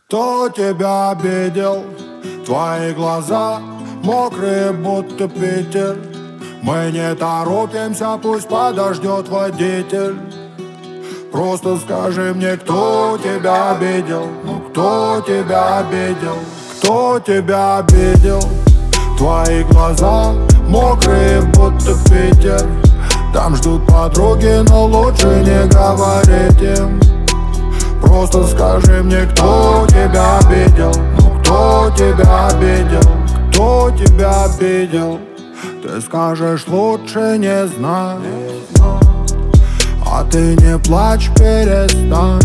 Кто тебя обидел? Твои глаза мокрые, будто Питер. Мы не торопимся, пусть подождет водитель. Просто скажи мне, кто тебя обидел? Ну кто тебя обидел? Кто тебя обидел? Твои глаза мокрые, будто Питер. Там ждут подруги, но лучше не говорить им. Просто скажи мне, кто тебя обидел? Ну кто тебя обидел? Кто тебя обидел? Ты скажешь, лучше не знать. А ты не плачь, перестань.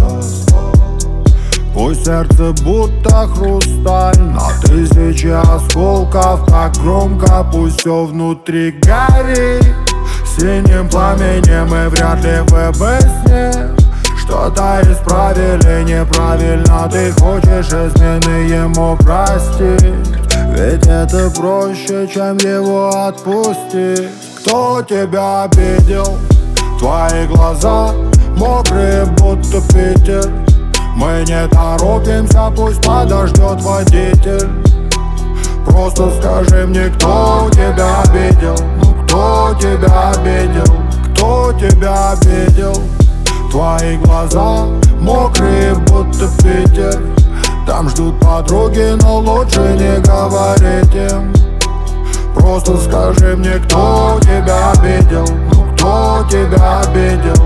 Пусть сердце будто хрусталь на тысячи осколков. Так громко, пусть все внутри горит синим пламенем. И вряд ли вы бы с ним что-то исправили неправильно. Ты хочешь измены ему простить, ведь это проще, чем его отпустить. Кто тебя обидел? Твои глаза мокрые, будто Питер. Мы не торопимся, пусть подождет водитель. Просто скажи мне, кто тебя обидел? Ну кто тебя обидел? Кто тебя обидел? Твои глаза мокрые, будто Питер. Там ждут подруги, но лучше не говорить им. Просто скажи мне, кто тебя обидел? Ну кто тебя обидел?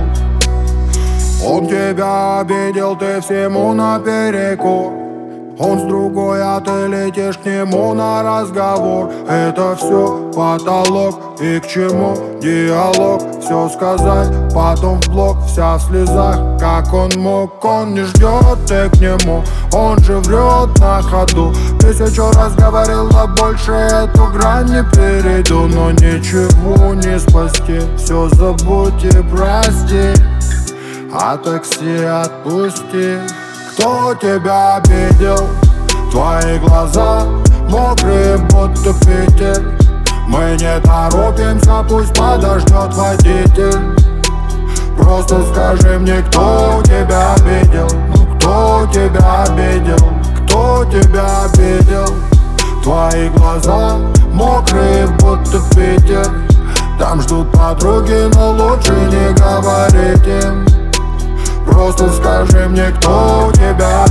Он тебя обидел, ты всему наперекор. Он с другой, а ты летишь к нему на разговор. Это все потолок, и к чему диалог? Все сказать, потом в блок, вся в слезах. Как он мог, он не ждет, ты к нему. Он же врет на ходу. Тысячу раз говорила, больше эту грань не перейду. Но ничего не спасти, все забудь и прости. А такси отпусти. Кто тебя обидел? Твои глаза мокрые, будто Питер. Мы не торопимся, пусть подождет водитель. Просто скажи мне, кто тебя обидел? Ну кто тебя обидел? Кто тебя обидел? Твои глаза мокрые, будто Питер. Там ждут подруги, но лучше не говорить им. Просто скажи мне, кто тебя